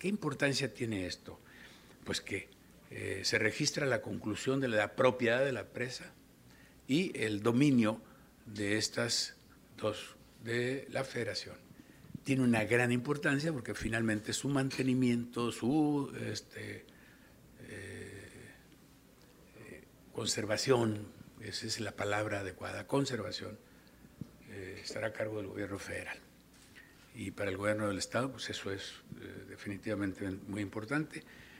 ¿Qué importancia tiene esto? Pues que se registra la conclusión de la propiedad de la presa y el dominio de estas dos de la Federación. Tiene una gran importancia porque finalmente su mantenimiento, su conservación, esa es la palabra adecuada, conservación, estará a cargo del gobierno federal. Y para el gobierno del Estado, pues eso es definitivamente muy importante.